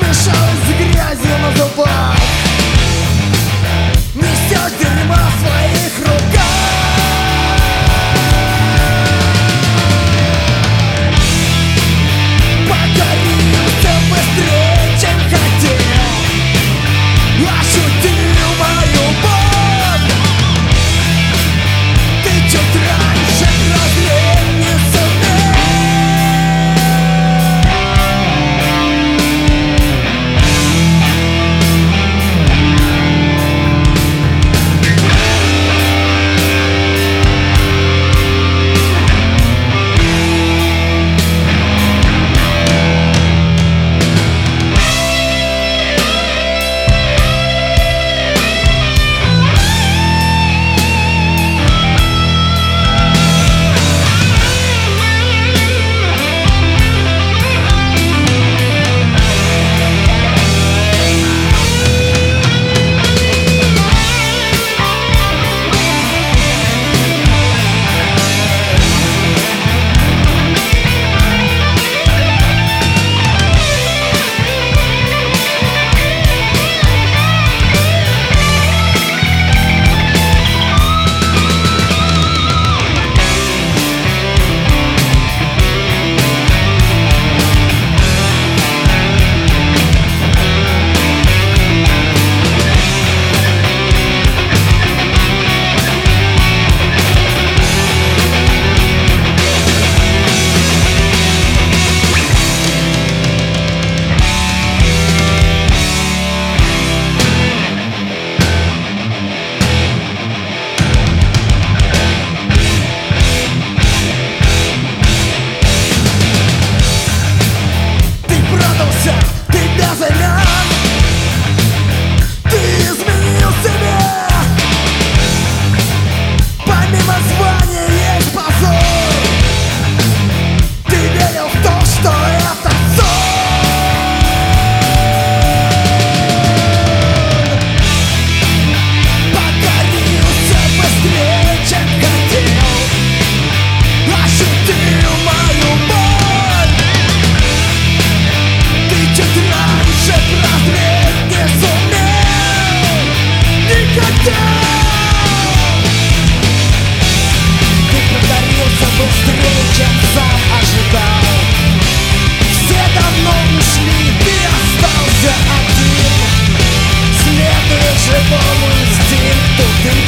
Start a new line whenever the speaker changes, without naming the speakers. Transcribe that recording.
смешалась с грязью на зубах. Несешь дерьмо в своих руках. Покорился быстрее, чем хотел. Ощутил мою боль. Ты чуть раньше прозреть не сумел. Ты безымян, ты изменил себе. Помимо звания есть позор. Ты верил в то, что это сон. Покорился быстрее, чем хотел. Ощутил мою боль. Ты чуть раньше прозреть не сумел. Никогда. Ты покорился быстрее, чем сам ожидал. Все давно ушли, ты остался один. Следуя живому инстинкту, ты